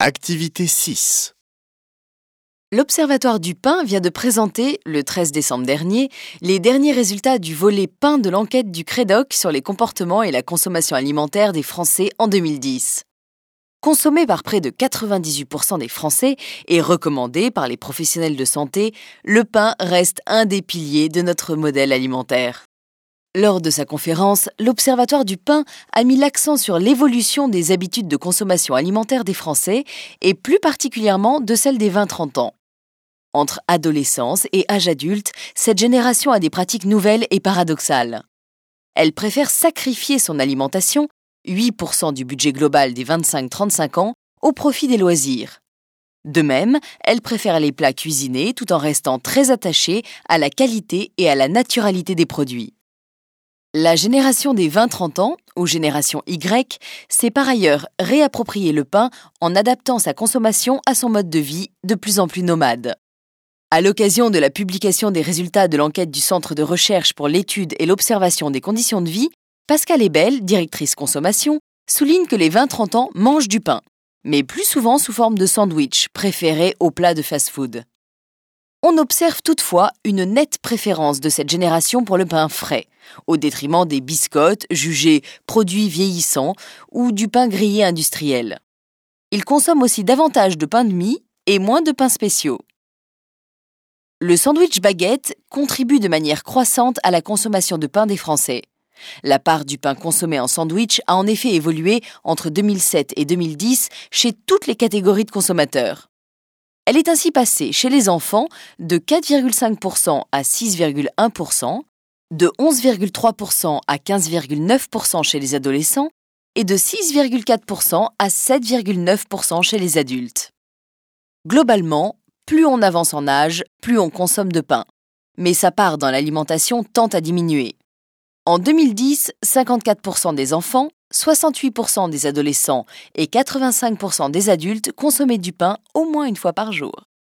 Activité 6. L'Observatoire du pain vient de présenter, le 13 décembre dernier, les derniers résultats du volet pain de l'enquête du Crédoc sur les comportements et la consommation alimentaire des Français en 2010. Consommé par près de 98% des Français et recommandé par les professionnels de santé, le pain reste un des piliers de notre modèle alimentaire. Lors de sa conférence, l'Observatoire du pain a mis l'accent sur l'évolution des habitudes de consommation alimentaire des Français et plus particulièrement de celles des 20-30 ans. Entre adolescence et âge adulte, cette génération a des pratiques nouvelles et paradoxales. Elle préfère sacrifier son alimentation, 8% du budget global des 25-35 ans, au profit des loisirs. De même, elle préfère les plats cuisinés tout en restant très attachée à la qualité et à la naturalité des produits. La génération des 20-30 ans, ou génération Y, s'est par ailleurs réapproprié le pain en adaptant sa consommation à son mode de vie de plus en plus nomade. À l'occasion de la publication des résultats de l'enquête du Centre de recherche pour l'étude et l'observation des conditions de vie, Pascale Ebel, directrice consommation, souligne que les 20-30 ans mangent du pain, mais plus souvent sous forme de sandwich, préféré aux plats de fast-food. On observe toutefois une nette préférence de cette génération pour le pain frais, au détriment des biscottes jugés produits vieillissants ou du pain grillé industriel. Ils consomment aussi davantage de pain de mie et moins de pains spéciaux. Le sandwich baguette contribue de manière croissante à la consommation de pain des Français. La part du pain consommé en sandwich a en effet évolué entre 2007 et 2010 chez toutes les catégories de consommateurs. Elle est ainsi passée chez les enfants de 4,5% à 6,1%, de 11,3% à 15,9% chez les adolescents et de 6,4% à 7,9% chez les adultes. Globalement, plus on avance en âge, plus on consomme de pain. Mais sa part dans l'alimentation tend à diminuer. En 2010, 54% des enfants, 68% des adolescents et 85% des adultes consommaient du pain au moins une fois par jour.